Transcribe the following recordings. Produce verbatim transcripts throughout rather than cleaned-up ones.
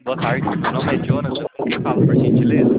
Boa tarde, meu nome é Jonathan. Com quem fala, por gentileza?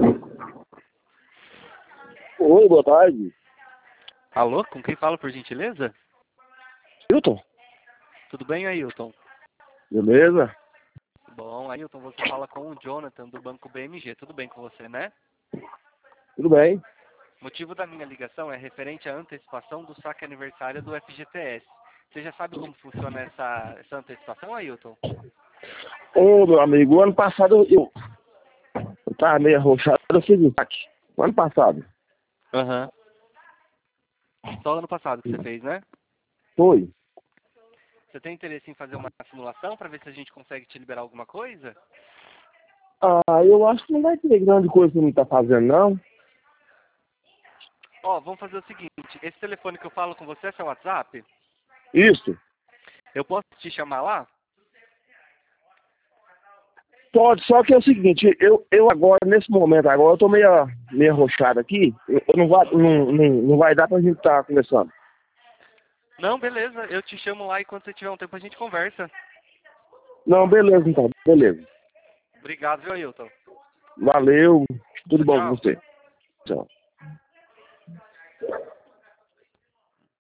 Oi, boa tarde. Alô, com quem fala, por gentileza? Hilton, Tudo bem, Ailton? beleza? Bom, Ailton, você fala com o Jonathan do Banco B M G. Tudo bem com você, né? Tudo bem? O motivo da minha ligação é referente à antecipação do saque aniversário do F G T S. Você já sabe como funciona essa, essa antecipação, Ailton? Ô, meu amigo, o ano passado eu, eu tava meio arrochado, eu fiz um saque. O ano passado. Aham. Só ano passado que você fez, né? Foi. Você tem interesse em fazer uma simulação para ver se a gente consegue te liberar alguma coisa? Ah, eu acho que não vai ter grande coisa que não tá fazendo, não. Ó, vamos fazer o seguinte. Esse telefone que eu falo com você é seu WhatsApp? Isso. Eu posso te chamar lá? Pode, só que é o seguinte, eu, eu agora, nesse momento agora, eu tô meio, meio arrochado aqui, eu, eu não, vai, não, não, não vai dar pra gente estar tá conversando. Não, beleza. Eu te chamo lá e quando você tiver um tempo a gente conversa. Não, beleza então, beleza. Obrigado, viu, Ailton? Valeu, tudo Tchau, bom com tchau. você. Tchau.